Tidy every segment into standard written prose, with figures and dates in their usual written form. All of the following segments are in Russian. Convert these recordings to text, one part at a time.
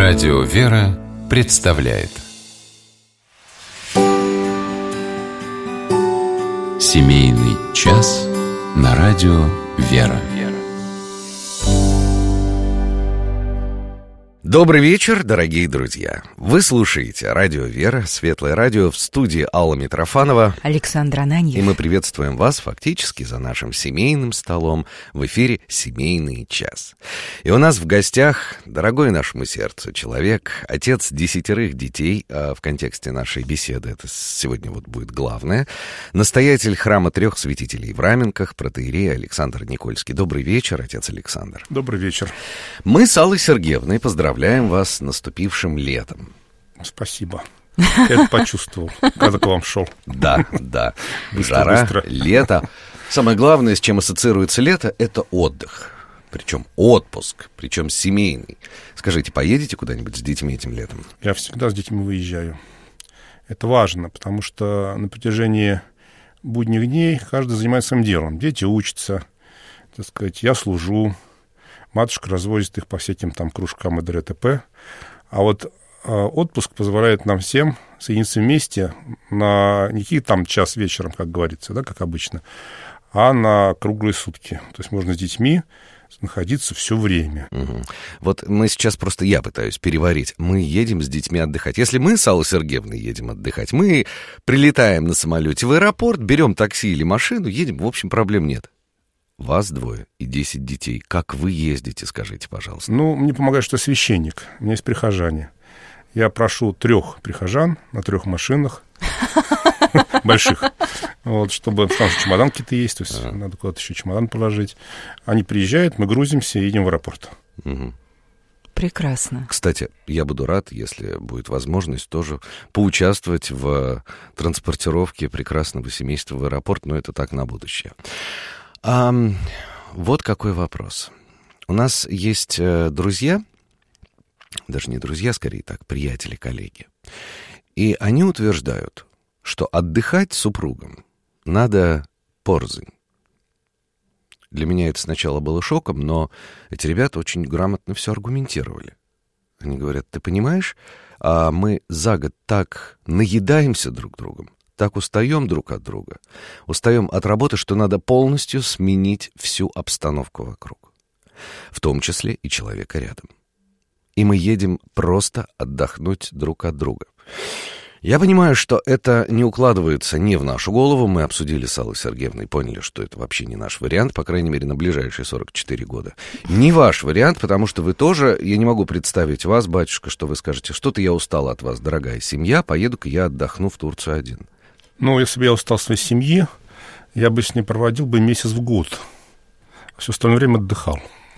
Радио «Вера» представляет Семейный час на радио «Вера». Добрый вечер, дорогие друзья. Вы слушаете радио «Вера», Светлое радио, в студии Алла Митрофанова, Александр Ананьев. И мы приветствуем вас фактически за нашим семейным столом в эфире «Семейный час». И у нас в гостях дорогой нашему сердцу человек, отец 10 детей, в контексте нашей беседы это сегодня вот будет главное, настоятель храма 3 святителей в Раменках, протоиерей Александр Никольский. Добрый вечер, отец Александр. Добрый вечер. Мы с Аллой Сергеевной поздравляем вас с наступившим летом. Спасибо. Я это почувствовал, когда к вам шел. Да. Жара, лето. Самое главное, с чем ассоциируется лето, это отдых. Причем отпуск, причем семейный. Скажите, поедете куда-нибудь с детьми этим летом? Я всегда с детьми выезжаю. Это важно, потому что на протяжении будних дней каждый занимается своим делом. Дети учатся, так сказать, я служу. Матушка развозит их по всяким там кружкам и ДРТП. А вот отпуск позволяет нам всем соединиться вместе на не какие там час вечером, как говорится, да, как обычно, а на круглые сутки. То есть можно с детьми находиться все время. Угу. Вот мы сейчас просто, я пытаюсь переварить. Мы едем с детьми отдыхать. Если мы с Аллой Сергеевной едем отдыхать, мы прилетаем на самолете в аэропорт, берем такси или машину, едем, в общем, проблем нет. Вас 2 и 10 детей. Как вы ездите, скажите, пожалуйста? Ну, мне помогает, что я священник. У меня есть прихожане. Я прошу 3 прихожан на 3 машинах больших, вот, чтобы там чемодан какие-то есть, то есть надо куда-то еще чемодан положить. Они приезжают, мы грузимся и едем в аэропорт. Прекрасно. Кстати, я буду рад, если будет возможность тоже поучаствовать в транспортировке прекрасного семейства в аэропорт, но это так на будущее. Вот какой вопрос. У нас есть друзья, даже не друзья, скорее так, приятели, коллеги. И они утверждают, что отдыхать супругам надо порознь. Для меня это сначала было шоком, но эти ребята очень грамотно все аргументировали. Они говорят, ты понимаешь, мы за год так наедаемся друг другом, так устаем друг от друга, устаем от работы, что надо полностью сменить всю обстановку вокруг, в том числе и человека рядом. И мы едем просто отдохнуть друг от друга. Я понимаю, что это не укладывается не в нашу голову. Мы обсудили с Аллой Сергеевной, поняли, что это вообще не наш вариант, по крайней мере, на ближайшие 44 года. Не ваш вариант, потому что вы тоже, я не могу представить вас, батюшка, что вы скажете, что-то я устал от вас, дорогая семья, поеду-ка я отдохну в Турцию один. Ну, если бы я устал своей семьи, я бы с ней проводил бы месяц в год. Все остальное время отдыхал.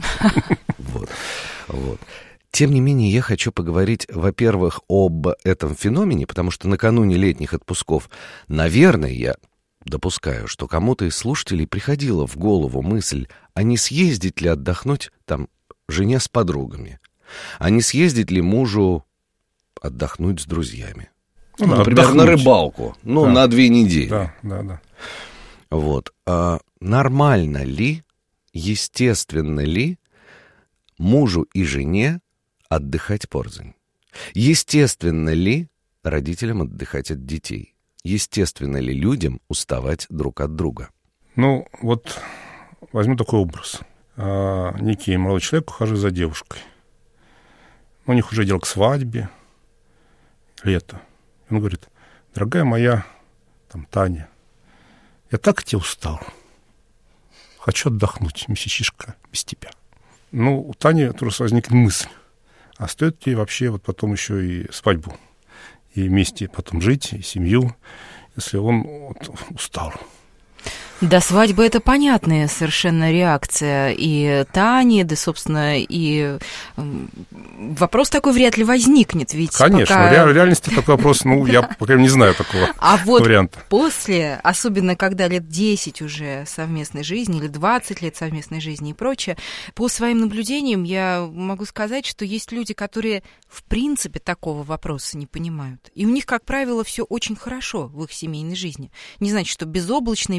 Вот. Тем не менее, я хочу поговорить, во-первых, об этом феномене, потому что накануне летних отпусков, наверное, я допускаю, что кому-то из слушателей приходила в голову мысль, а не съездить ли отдохнуть там жене с подругами, а не съездить ли мужу отдохнуть с друзьями. Ну, например, отдохнуть. На рыбалку, на 2 недели. Да. Вот. Нормально ли, естественно ли мужу и жене отдыхать порознь? Естественно ли родителям отдыхать от детей? Естественно ли людям уставать друг от друга? Ну, вот возьму такой образ. Некий молодой человек ухаживает за девушкой. У них уже дело к свадьбе, лето. Он говорит, дорогая моя там, Таня, я так от тебя устал. Хочу отдохнуть, месячишка, без тебя. Ну, у Тани тоже возникнет мысль, а стоит ли вообще вот потом еще и свадьбу, и вместе потом жить, и семью, если он вот устал. До свадьбы это понятная совершенно реакция и Тани, да, собственно, и вопрос такой вряд ли возникнет, ведь конечно, пока... в реальности такой вопрос, я пока не знаю такого варианта. А вот после, особенно когда лет 10 уже совместной жизни, или 20 лет совместной жизни и прочее, по своим наблюдениям я могу сказать, что есть люди, которые в принципе такого вопроса не понимают. И у них, как правило, все очень хорошо в их семейной жизни. Не значит, что безоблачно и без проблем,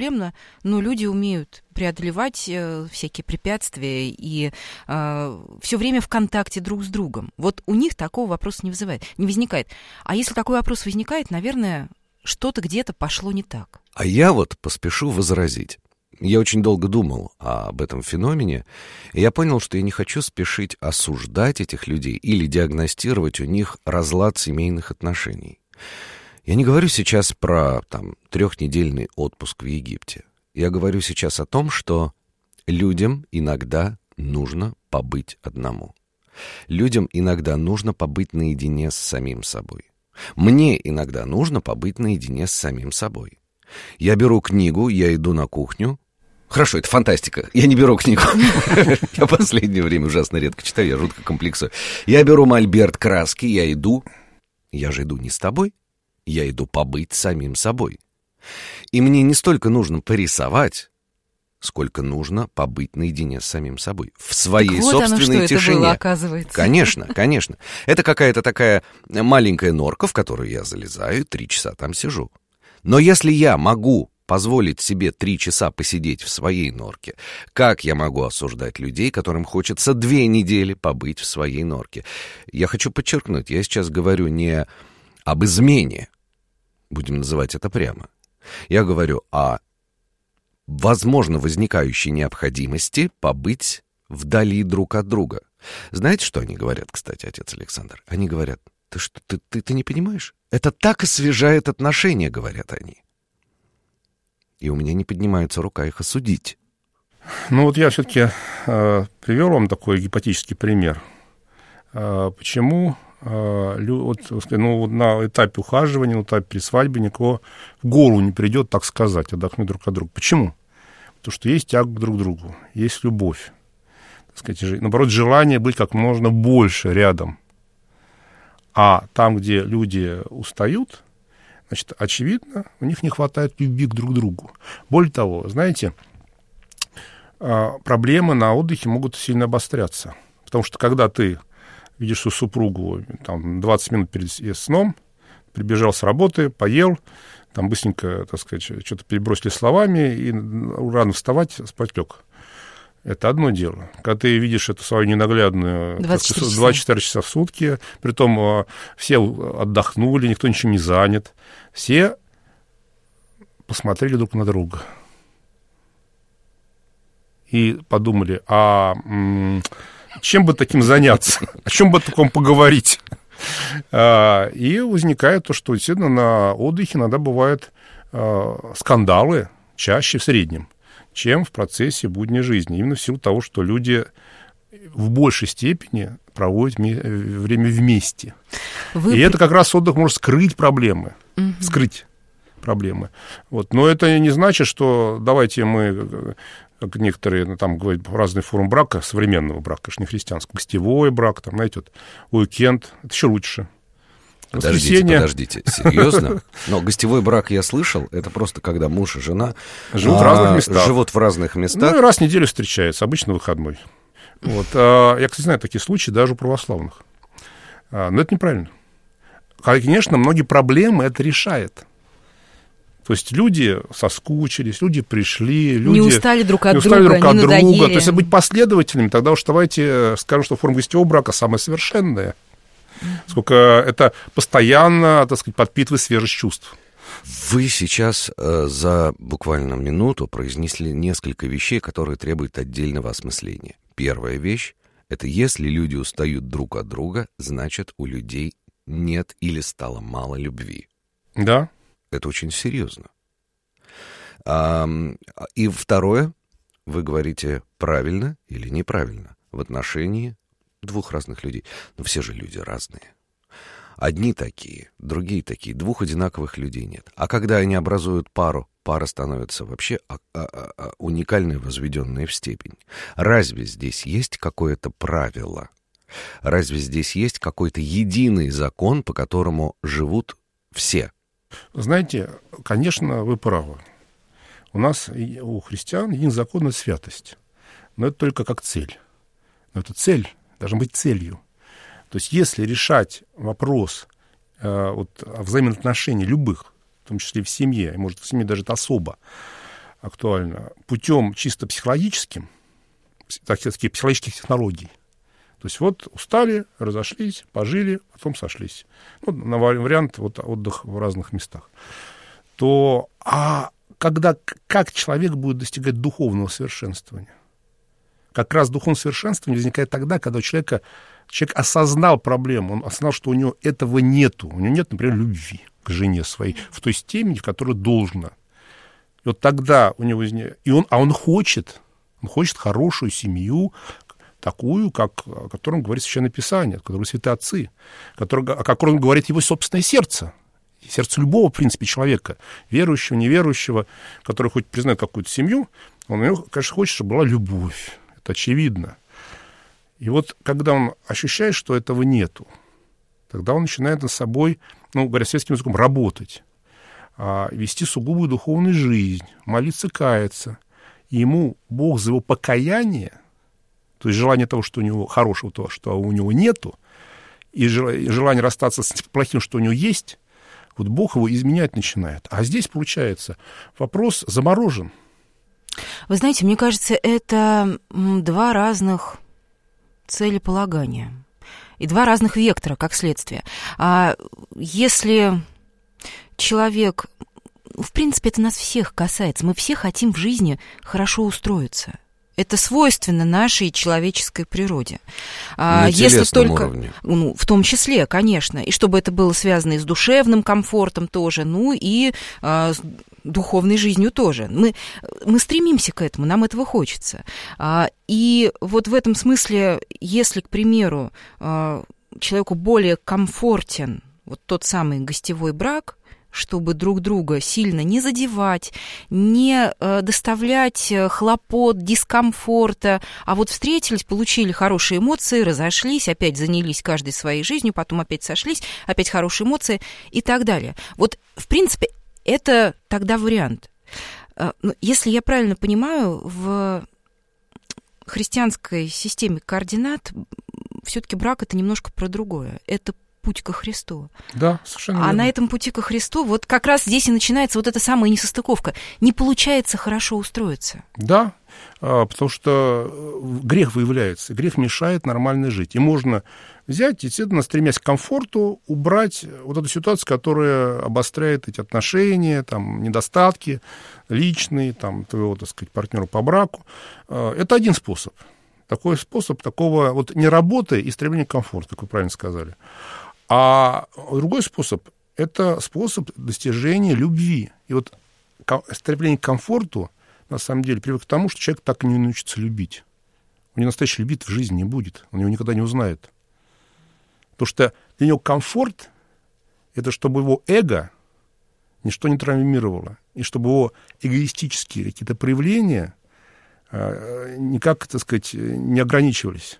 проблемно, но люди умеют преодолевать всякие препятствия и все время в контакте друг с другом. Вот у них такого вопроса не возникает. А если такой вопрос возникает, наверное, что-то где-то пошло не так. А я вот поспешу возразить. Я очень долго думал об этом феномене, и я понял, что я не хочу спешить осуждать этих людей или диагностировать у них разлад семейных отношений. Я не говорю сейчас про 3-недельный отпуск в Египте. Я говорю сейчас о том, что людям иногда нужно побыть одному. Людям иногда нужно побыть наедине с самим собой. Мне иногда нужно побыть наедине с самим собой. Я беру книгу, я иду на кухню. Хорошо, это фантастика. Я не беру книгу. Я в последнее время ужасно редко читаю, я жутко комплексую. Я беру мольберт, краски, я иду. Я же иду не с тобой, я иду побыть самим собой. И мне не столько нужно порисовать, сколько нужно побыть наедине с самим собой. В своей собственной тишине. Это было, оказывается. Конечно, конечно. Это какая-то такая маленькая норка, в которую я залезаю, 3 часа там сижу. Но если я могу позволить себе 3 часа посидеть в своей норке, как я могу осуждать людей, которым хочется 2 недели побыть в своей норке? Я хочу подчеркнуть, я сейчас говорю не об измене, будем называть это прямо. Я говорю о возможно возникающей необходимости побыть вдали друг от друга. Знаете, что они говорят, кстати, отец Александр? Они говорят: ты что, ты не понимаешь? Это так освежает отношения, говорят они. И у меня не поднимается рука их осудить. Ну вот я все-таки привел вам такой гипотетический пример. Почему на этапе ухаживания, на этапе при свадьбе никого в голову не придет, так сказать, отдохнуть друг от друга? Почему? Потому что есть тяга друг к другу, есть любовь. Так сказать, наоборот, желание быть как можно больше рядом. А там, где люди устают, значит, очевидно, у них не хватает любви друг к другу. Более того, знаете, проблемы на отдыхе могут сильно обостряться. Потому что когда ты видишь свою супругу 20 минут перед сном, прибежал с работы, поел, там быстренько, так сказать, что-то перебросили словами, и рано вставать, спать лег. Это одно дело. Когда ты видишь эту свою ненаглядную 24 часа в сутки, притом все отдохнули, никто ничем не занят, все посмотрели друг на друга и подумали, чем бы таким заняться, о чем бы таком поговорить. И возникает то, что действительно на отдыхе иногда бывают скандалы, чаще в среднем, чем в процессе будней жизни. Именно в силу того, что люди в большей степени проводят время вместе. И это как раз отдых может скрыть проблемы. Скрыть проблемы. Вот. Но это не значит, что давайте мы, как некоторые там говорят, разные формы брака, современного брака, конечно, не христианского, гостевой брак, там, знаете, вот, уикенд, это еще лучше. Подождите, серьезно? Но гостевой брак я слышал, это просто когда муж и жена живут в разных местах. Ну, и раз в неделю встречаются, обычно выходной. Вот. Я, кстати, знаю такие случаи даже у православных. Но это неправильно. Конечно, многие проблемы это решает. То есть люди соскучились, люди пришли, люди... Не устали друг от друга, не надоели. То есть, если быть последовательными, тогда уж давайте скажем, что форма гостевого брака самая совершенная. Сколько это постоянно, так сказать, подпитывает свежесть чувств. Вы сейчас за буквально минуту произнесли несколько вещей, которые требуют отдельного осмысления. Первая вещь — это если люди устают друг от друга, значит, у людей нет или стало мало любви. Да. Это очень серьезно. И второе, вы говорите правильно или неправильно в отношении двух разных людей. Но все же люди разные. Одни такие, другие такие. Двух одинаковых людей нет. А когда они образуют пару, пара становится вообще уникальной, возведенной в степень. Разве здесь есть какое-то правило? Разве здесь есть какой-то единый закон, по которому живут все? Знаете, конечно, вы правы. У нас, у христиан, един закон — это святость. Но это только как цель. Но эта цель должна быть целью. То есть если решать вопрос о взаимоотношениях любых, в том числе и в семье, и, может, в семье даже это особо, актуально, путем чисто психологическим, таких психологических технологий. То есть вот устали, разошлись, пожили, потом сошлись. Ну, на вариант вот отдых в разных местах. То, как человек будет достигать духовного совершенствования? Как раз духовное совершенствование возникает тогда, когда человек осознал проблему, он осознал, что у него этого нету. У него нет, например, любви к жене своей в той степени, в которой должно. И вот тогда у него возникает... Он хочет хорошую семью, такую, о котором говорит Священное Писание, о которой святые отцы, о котором говорит его собственное сердце. Сердце любого, в принципе, человека, верующего, неверующего, который хоть признает какую-то семью, он, конечно, хочет, чтобы была любовь. Это очевидно. И вот когда он ощущает, что этого нету, тогда он начинает над собой, говоря светским языком, работать, вести сугубую духовную жизнь, молиться, каяться. И ему Бог за его покаяние, то есть желание того, что у него хорошего, то, что у него нету, и желание расстаться с плохим, что у него есть, вот Бог его изменять начинает. А здесь, получается, вопрос заморожен. Вы знаете, мне кажется, это два разных целеполагания и два разных вектора, как следствие. Если человек... В принципе, это нас всех касается. Мы все хотим в жизни хорошо устроиться. Это свойственно нашей человеческой природе. На телесном уровне. В том числе, конечно. И чтобы это было связано и с душевным комфортом тоже, и с духовной жизнью тоже. Мы стремимся к этому, нам этого хочется. И вот в этом смысле, если, к примеру, человеку более комфортен вот тот самый гостевой брак, чтобы друг друга сильно не задевать, не доставлять хлопот, дискомфорта, а вот встретились, получили хорошие эмоции, разошлись, опять занялись каждой своей жизнью, потом опять сошлись, опять хорошие эмоции и так далее. Вот, в принципе, это тогда вариант. Если я правильно понимаю, в христианской системе координат все-таки брак — это немножко про другое. Это путь ко Христу. Да, совершенно верно. А на этом пути ко Христу вот как раз здесь и начинается вот эта самая несостыковка. Не получается хорошо устроиться. Да, потому что грех выявляется, грех мешает нормально жить. И можно взять и, действительно, стремясь к комфорту, убрать вот эту ситуацию, которая обостряет эти отношения, там, недостатки личные, там, твоего, так сказать, партнера по браку. Это один способ. Такой способ такого вот не работы и стремления к комфорту, как вы правильно сказали. А другой способ – это способ достижения любви. И вот стремление к комфорту, на самом деле, приводит к тому, что человек так и не научится любить. У него настоящей любви в жизни не будет, он его никогда не узнает. Потому что для него комфорт – это чтобы его эго ничто не травмировало, и чтобы его эгоистические какие-то проявления никак, так сказать, не ограничивались.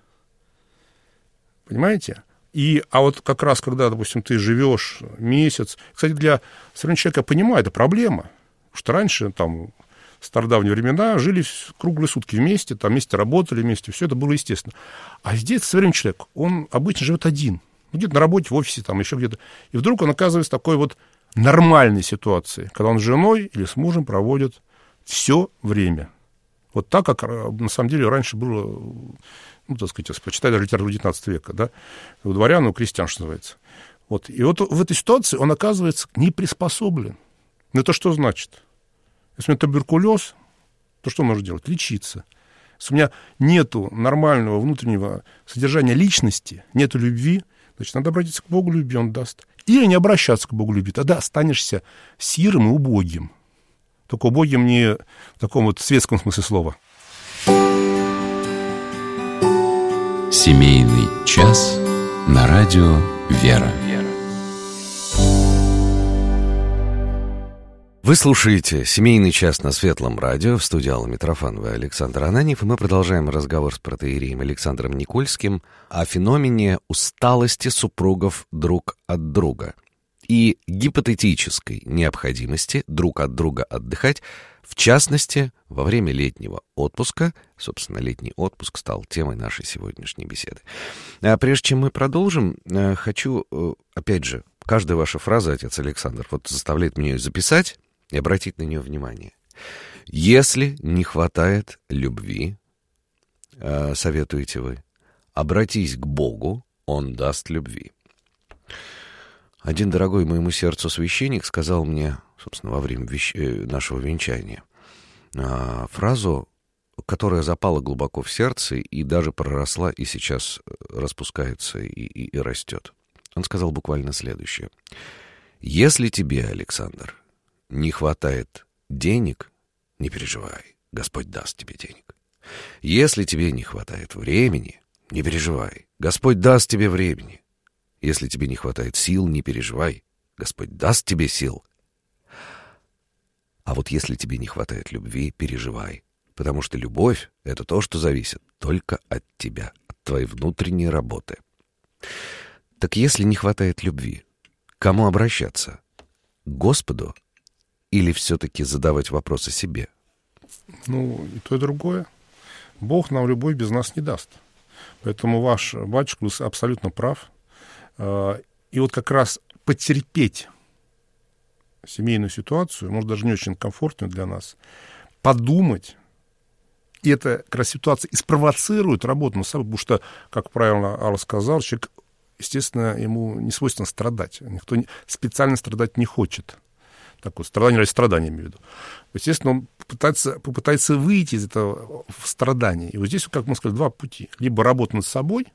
Понимаете? А вот как раз, когда, допустим, ты живешь месяц... Кстати, для современного человека, я понимаю, это проблема. Потому что раньше, там, в стародавние времена, жили круглые сутки вместе, там, вместе работали, вместе, все это было естественно. А здесь современный человек, он обычно живет один. Где-то на работе, в офисе, там, еще где-то. И вдруг он оказывается в такой вот нормальной ситуации, когда он с женой или с мужем проводит все время. Вот так, как на самом деле раньше было... так сказать, почитай даже литературу XIX века, да, у дворян, у крестьян, что называется. Вот. И вот в этой ситуации он оказывается не приспособлен. Но это что значит? Если у меня туберкулез, то что он может делать? Лечиться. Если у меня нету нормального внутреннего содержания личности, нету любви, значит, надо обратиться к Богу любви, он даст. Или не обращаться к Богу любви, тогда останешься сирым и убогим. Только убогим не в таком вот светском смысле слова. Семейный час на радио «Вера». Вы слушаете «Семейный час» на Светлом радио. В студии Алла Митрофанова и Александр Ананьев. И мы продолжаем разговор с протоиереем Александром Никольским о феномене усталости супругов друг от друга и гипотетической необходимости друг от друга отдыхать, в частности, во время летнего отпуска. Собственно, летний отпуск стал темой нашей сегодняшней беседы. А прежде чем мы продолжим, хочу, опять же, каждая ваша фраза, отец Александр, вот заставляет меня ее записать и обратить на нее внимание. Если не хватает любви, советуете вы, обратись к Богу, Он даст любви. Один дорогой моему сердцу священник сказал мне, собственно, во время нашего венчания, фразу, которая запала глубоко в сердце и даже проросла, и сейчас распускается и растет. Он сказал буквально следующее. Если тебе, Александр, не хватает денег, не переживай, Господь даст тебе денег. Если тебе не хватает времени, не переживай, Господь даст тебе времени. Если тебе не хватает сил, не переживай, Господь даст тебе сил. А вот если тебе не хватает любви, переживай, потому что любовь — это то, что зависит только от тебя, от твоей внутренней работы. Так если не хватает любви, к кому обращаться? К Господу или все-таки задавать вопросы себе? Ну, и то, и другое. Бог нам любовь без нас не даст. Поэтому ваш батюшка абсолютно прав. И вот как раз потерпеть семейную ситуацию, может, даже не очень комфортную для нас, подумать, и эта как раз ситуация и спровоцирует работу над собой, потому что, как правильно Алла сказал, человек, естественно, ему не свойственно страдать. Никто специально страдать не хочет. Так вот, страдание ради страдания, имею в виду. Естественно, он попытается выйти из этого страдания. И вот здесь, как мы сказали, два пути. Либо работа над собой,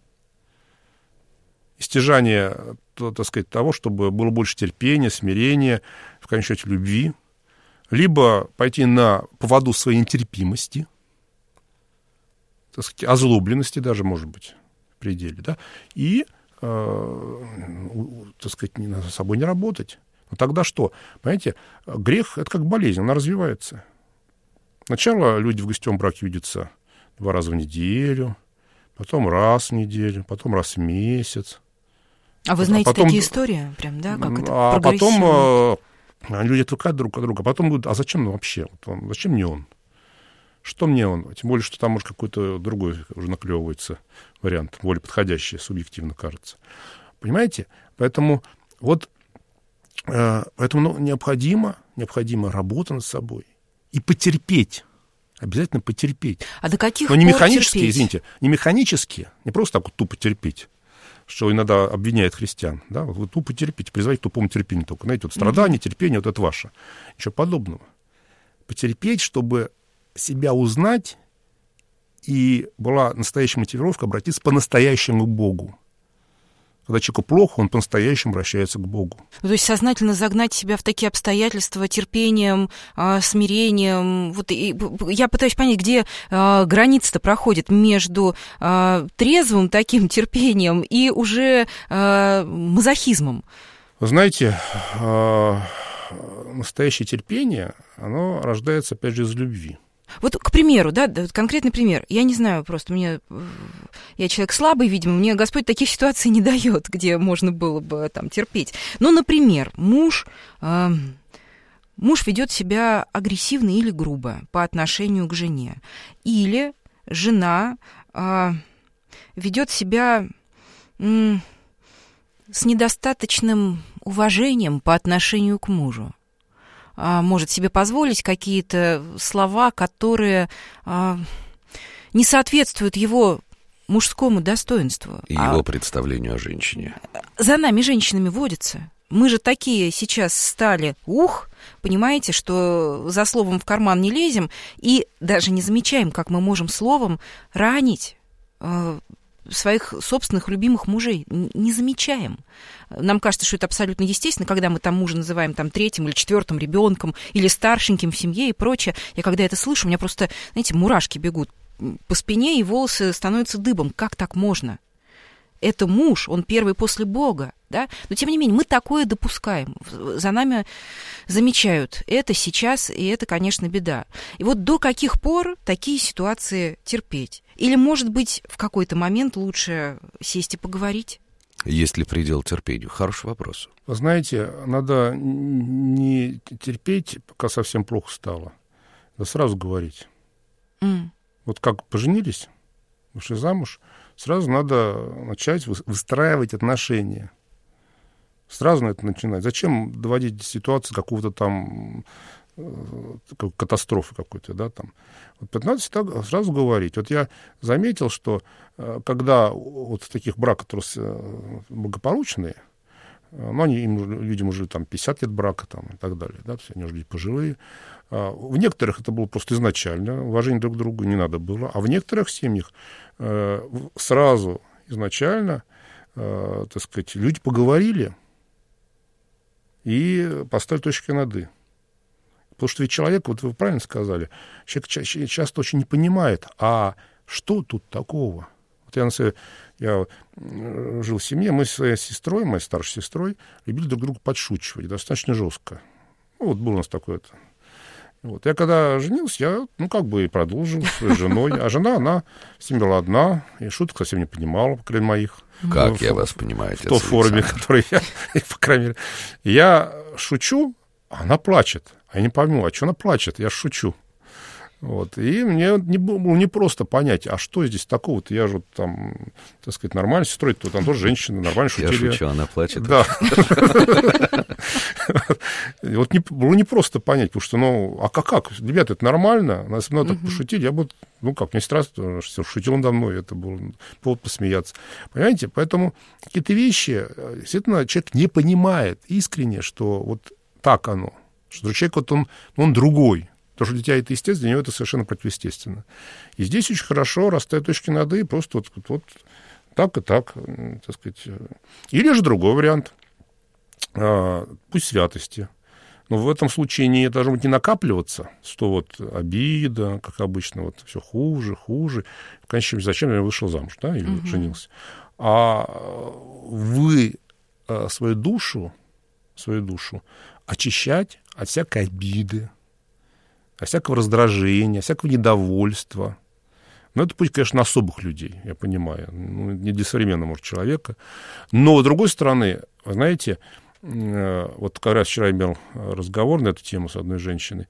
стяжание, так сказать, того, чтобы было больше терпения, смирения, в конечном счете любви, либо пойти на поводу своей нетерпимости, так сказать, озлобленности даже, может быть, в пределе, да, и, так сказать, над собой не работать. Но тогда что? Понимаете, грех — это как болезнь, она развивается. Сначала люди в гостевом браке видятся 2 раза в неделю, потом раз в неделю, потом раз в месяц. А вы знаете потом, такие истории прям, да? Как это а потом люди отвыкают друг от друга. А потом будут, а зачем он вообще? Зачем мне он? Что мне он? Тем более, что там, может, какой-то другой уже наклевывается вариант, более подходящий, субъективно кажется. Понимаете? Поэтому вот необходима работа над собой. И потерпеть. Обязательно потерпеть. А до каких пор терпеть? Но не механически, извините, не механически, не просто так вот тупо терпеть, что иногда обвиняют христиан. Да? Вот вы тупо терпите, призывайте к тупому терпению только. Знаете, вот страдание, терпение, вот это ваше. Ничего подобного. Потерпеть, чтобы себя узнать, и была настоящая мотивировка обратиться по-настоящему к Богу. Когда человеку плохо, он по-настоящему обращается к Богу. То есть сознательно загнать себя в такие обстоятельства терпением, смирением. Вот я пытаюсь понять, где граница-то проходит между трезвым таким терпением и уже мазохизмом. Вы знаете, настоящее терпение, оно рождается, опять же, из любви. Вот, к примеру, да, конкретный пример. Я не знаю, просто я человек слабый, видимо, мне Господь таких ситуаций не дает, где можно было бы там терпеть. Ну, например, муж ведет себя агрессивно или грубо по отношению к жене. Или жена ведет себя с недостаточным уважением по отношению к мужу. Может себе позволить какие-то слова, которые не соответствуют его мужскому достоинству. И его представлению о женщине. За нами, женщинами, водится. Мы же такие сейчас стали, понимаете, что за словом в карман не лезем, и даже не замечаем, как мы можем словом ранить своих собственных любимых мужей. Не замечаем. Нам кажется, что это абсолютно естественно, когда мы там мужа называем там 3-м или 4-м ребенком или старшеньким в семье и прочее. Я когда это слышу, у меня просто, знаете, мурашки бегут по спине, и волосы становятся дыбом. Как так можно? Это муж, он первый после Бога, да? Но, тем не менее, мы такое допускаем. За нами замечают это сейчас, и это, конечно, беда. И вот до каких пор такие ситуации терпеть? Или, может быть, в какой-то момент лучше сесть и поговорить? Есть ли предел терпению? Хороший вопрос. Вы знаете, надо не терпеть, пока совсем плохо стало, а сразу говорить. Вот как поженились, вышли замуж, сразу надо начать выстраивать отношения. Сразу на это начинать. Зачем доводить ситуацию какого-то там катастрофы какой-то, да, там. Вот 15 так сразу говорить. Вот я заметил, что когда вот в таких браках, которые благополучные, ну, людям уже там 50 лет брака там, и так далее, да, все они уже люди пожилые. В некоторых это было просто изначально, уважение друг к другу не надо было, а в некоторых семьях сразу изначально, так сказать, люди поговорили и поставили точки над «и». Потому что ведь человек, вот вы правильно сказали, человек часто очень не понимает, а что тут такого? Вот я жил в семье, мы с своей сестрой, моей старшей сестрой, любили друг друга подшучивать достаточно жестко. Ну, вот был у нас такой-то. Вот. Я когда женился, я, как бы и продолжил своей женой. А жена, она с ним была одна, и шуток совсем не понимала, по крайней мере, моих. Как я вас понимаю, в той форме, в которой я, по крайней мере. Я шучу, а она плачет. А я не пойму, а что она плачет? Я шучу. Вот. И мне было не просто понять, а что здесь такого-то? Я же вот там, так сказать, нормально сестрой, то там тоже женщины нормально шутили. Я шучу, она плачет. Да. Вот было не просто понять, потому что, а как? Ребята, это нормально? Нас много так пошутили. Я бы, мне сестра шутила надо мной, это был повод посмеяться. Понимаете? Поэтому какие-то вещи, действительно, человек не понимает искренне, что вот так оно. Что человек, вот он другой. Потому что для тебя это естественно, для него это совершенно противоестественно. И здесь очень хорошо расставить точки над «и», просто вот так и так, так сказать. Или же другой вариант. Пусть святости. Но в этом случае не должно быть не накапливаться, что вот обида, как обычно, вот все хуже. В конечном счете, зачем я вышел замуж, да, или женился. А вы свою душу очищать от всякой обиды, от всякого раздражения, от всякого недовольства. Но это путь, конечно, особых людей, я понимаю, не для современного, может, человека. Но, с другой стороны, вы знаете, вот как раз вчера имел разговор на эту тему с одной женщиной.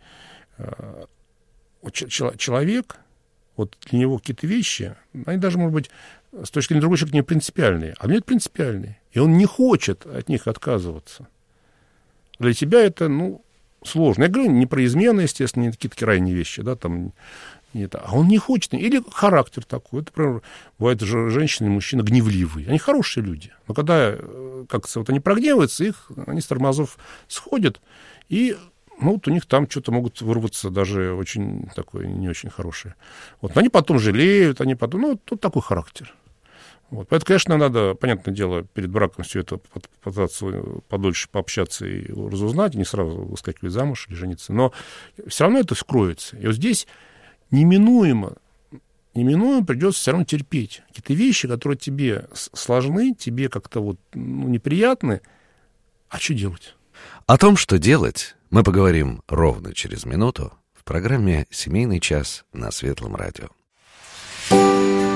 Человек, вот для него какие-то вещи, они даже, может быть, с точки зрения другого человека не принципиальные, а для него это принципиальные. И он не хочет от них отказываться. Для тебя это, сложно. Я говорю не про измены, естественно, не какие-то крайние вещи, да, там, нет, а он не хочет. Или характер такой. Это, например, бывают женщины и мужчины гневливые. Они хорошие люди. Но когда как-то вот они прогневаются, они с тормозов сходят, и вот у них там что-то могут вырваться даже очень такое, не очень хорошее. Вот. Но они потом жалеют, тут такой характер. Вот. Поэтому, конечно, надо, понятное дело, перед браком все это пытаться подольше пообщаться и разузнать, не сразу выскакивать замуж или жениться. Но все равно это вскроется. И вот здесь неминуемо придется все равно терпеть. Какие-то вещи, которые тебе сложны, тебе как-то неприятны. А что делать? О том, что делать, мы поговорим ровно через минуту в программе «Семейный час» на Светлом радио.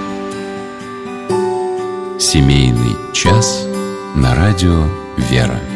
Семейный час на радио «Вера».